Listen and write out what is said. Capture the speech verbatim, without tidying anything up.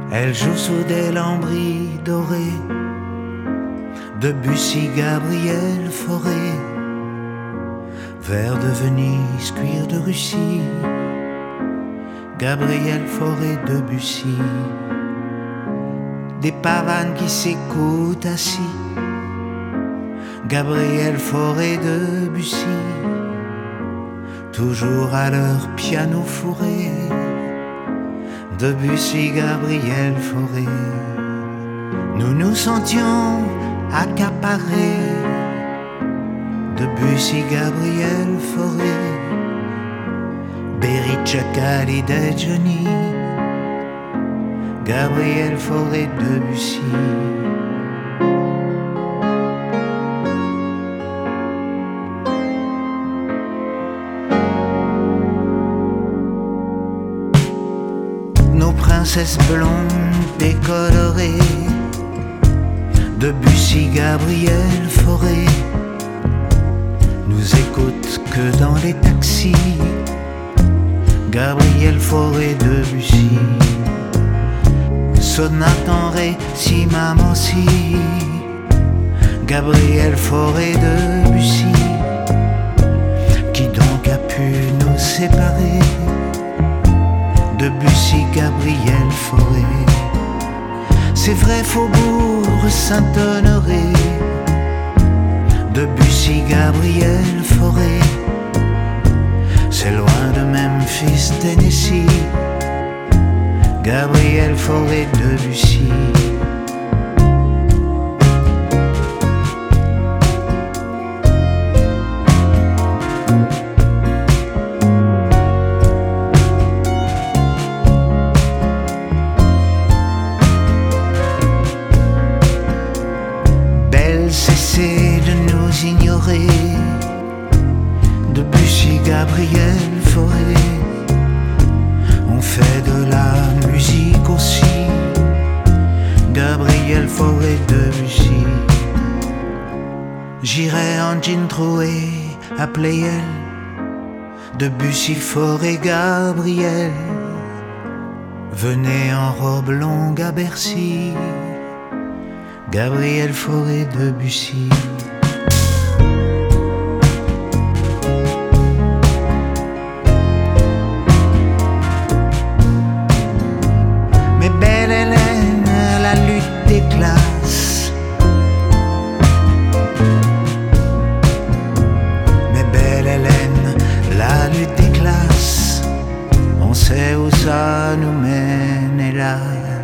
Elle joue sous des lambris dorés. Debussy, Gabriel Fauré. Verre de Venise, cuir de Russie. Gabriel Fauré, Debussy. Des pavanes qui s'écoutent assis. Gabriel Fauré, Debussy. Toujours à leur piano fourré. Debussy, Gabriel Fauré. Nous nous sentions accaparés. Debussy, Gabriel Fauré. Beric, Hallyday, Johnny. Gabriel Fauré, Debussy. Nos princesses blondes décolorées. Debussy, Gabriel Fauré. Nous écoutent que dans les taxis. Gabriel Fauré, Debussy. Sonate en ré, si maman si. Gabriel Fauré, Debussy. Qui donc a pu nous séparer? Debussy, Gabriel Fauré. C'est vrai, Faubourg Saint-Honoré. Debussy, Gabriel Fauré. C'est loin de Memphis, Tennessee. Gabriel Fauré, Debussy. Belle, cessez de nous ignorer. Debussy, Gabriel Fauré. On fait de la musique aussi. Gabriel Fauré, Debussy. J'irai en jean troué à Pleyel. Debussy, Fauré, Gabriel. Venez en robe longue à Bercy. Gabriel Fauré, Debussy. Mais belle Hélène, la lutte des classes. Mais belle Hélène, la lutte des classes. On sait où ça nous mène, hélas.